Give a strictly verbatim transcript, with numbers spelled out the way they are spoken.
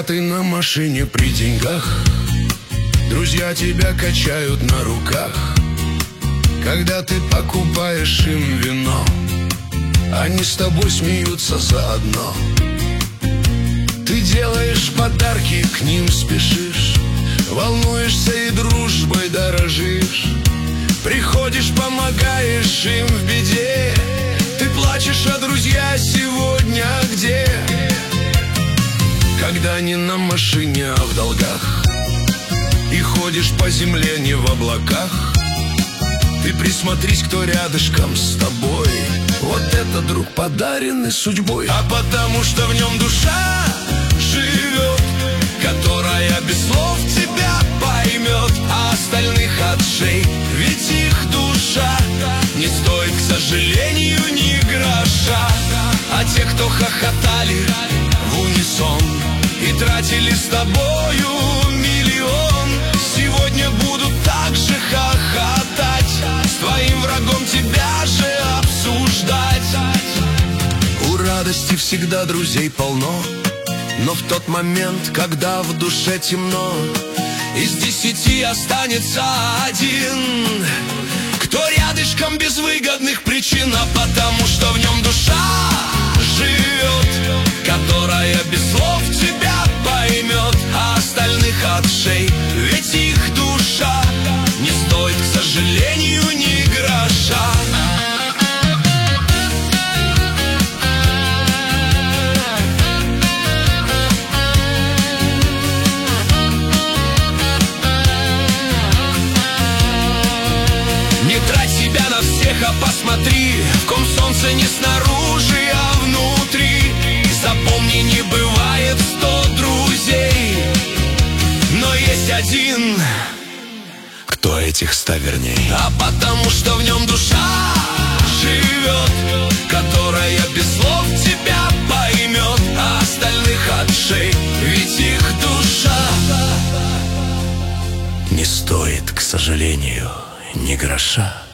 ты на машине при деньгах, друзья тебя качают на руках. Когда ты покупаешь им вино, они с тобой смеются заодно. Ты делаешь подарки, к ним спешишь, волнуешься и дружбой дорожишь. Приходишь, помогаешь им в беде. Ты плачешь, а друзья сегодня где? Когда не на машине, а в долгах, и ходишь по земле не в облаках, ты присмотрись, кто рядышком с тобой. Вот это друг, подаренный судьбой. А потому что в нем душа живет, которая без слов тебя поймет, а остальных от шеи. Ведь их душа не стоит, к сожалению, ни гроша. А те, кто хохотали в унисон и тратили с тобою миллион, сегодня будут так же хохотать, с твоим врагом тебя же обсуждать. У радости всегда друзей полно, но в тот момент, когда в душе темно, из десяти останется один, кто рядышком без выгодных причин. А потому что в нем душа живет, которая без слов тебя поймет, а остальных от шеи. Ведь их душа не стоит, к сожалению, ни гроша. Не трать себя на всех, а посмотри, в ком солнце не снаружи, а внутри. Запомни, не бывает сто друзей, но есть один, кто этих ста верней. А потому что в нем душа живет, которая без слов тебя поймет, а остальных от шеи. Ведь их душа не стоит, к сожалению, ни гроша.